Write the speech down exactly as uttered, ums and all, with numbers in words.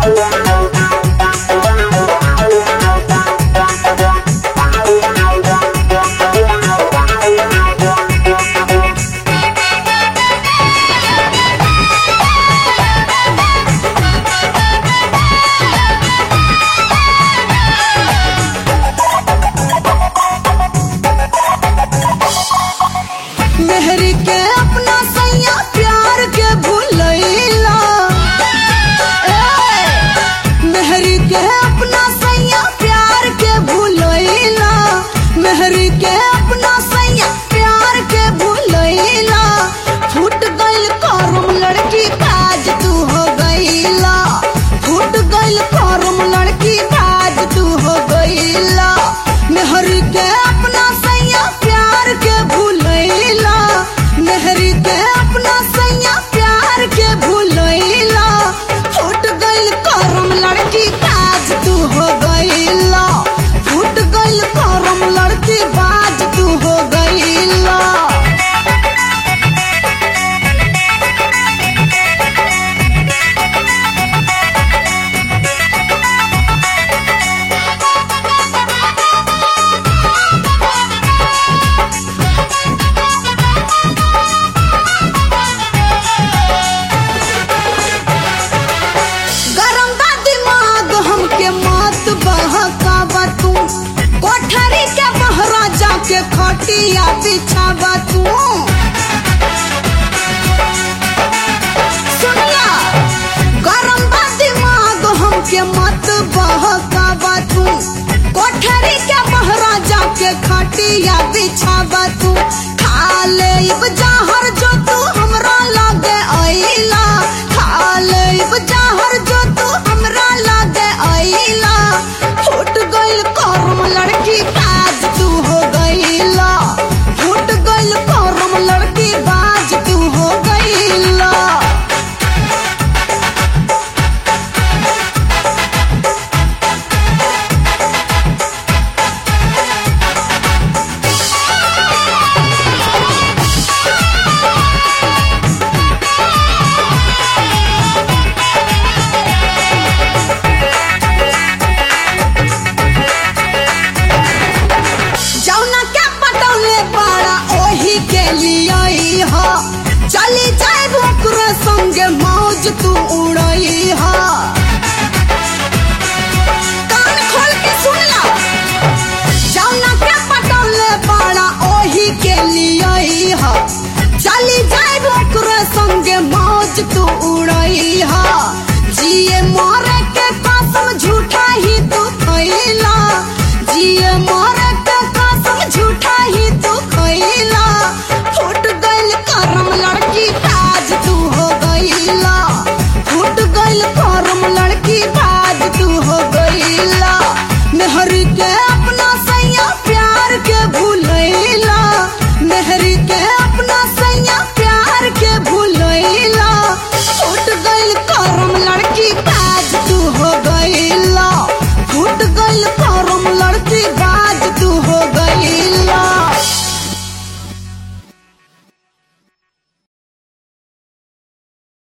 मेहरी के अपना सैया प्यार के भूलैला, मेहरी के अपना सैया प्यार के भूलैला, मेहरी के अपना सैया प्यार के भूलैला। फूट गइल करम लड़की काज तू हो गइला, फूट गइल करम लड़की काज तू हो गइला। मेहरी के अपना सैया प्यार के भूलैला, मेहरी के अपना सैया प्यार के भूलैला। फूट गइल करम लड़की काज तू हो गइला, फूट गइल करम लड़की बाज तू हो गइला। कोठरी के महाराजा के खटिया बिछावा तू, सुनला गरम बा दिमाग हमके मत बहकावा तू। कोठरी के महाराजा के खटिया बिछावा तू, खा ले जहर जो तू हमरा लगे अइला,